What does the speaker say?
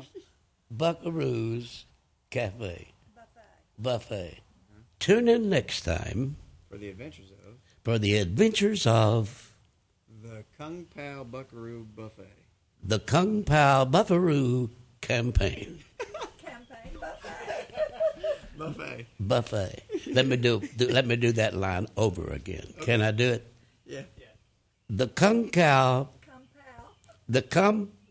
Pow Buckaroo's Cafe Buffet. Tune in next time For the adventures of the Kung Pao Buckaroo Buffet. The Kung Pao Buckaroo Campaign. Buffet. Let me do that line over again. Okay. Can I do it? Yeah. The Kung Pao. The Kung